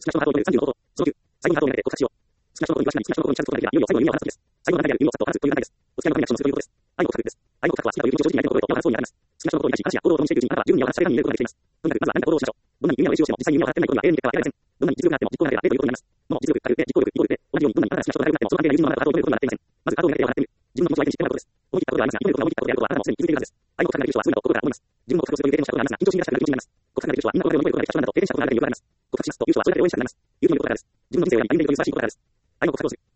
少なくともハートを入れる30の方法。その9、最後のハートを入れて告白しよう。少なくとも意味はしない。少なくとも意味はしない。いよいよ最後の意味を話すときです。最後の中である意味をさっと話すという話です。お付き合いの中にアクションするということです。愛の告白です。愛の告白は好きなという気持ちを正直に相手の声と今話そうになります。少なくとも意味はし話や行動を共にしている人物、または十分には話される人に言えることができています。とにかくまずは何か行動をしましょう。どんなに夢や練習をしても実際に夢を語ってないことには永遠に結果は得られません。どんなに実力があっても実行がなければ0ということになります。もう実力、実力、同じようにどんなにまだ少なくとも軽くなってもその関係が友人のままハートを入れることにはなっていません。まずハートを入れて笑ってみる。自分の気持ちを相手に知ってもらうことです。思い切ったことではありますが、思い切ったことであることはあなたもすでに気づいているはずです。愛の告白ができる人はそういうのを心から思います。自分の告白をするという経験をしたことがありますが、緊張しに出したくなる気持ちになります。告白ができる人はみんなこれを乗り越えることができた人なんだと経験したことがあるという理由があります。告白しますという人はそれだけで応援したくなります。言うということがある。自分の人生をやり歩んでいくという素晴らしいことがある。愛の告白をする。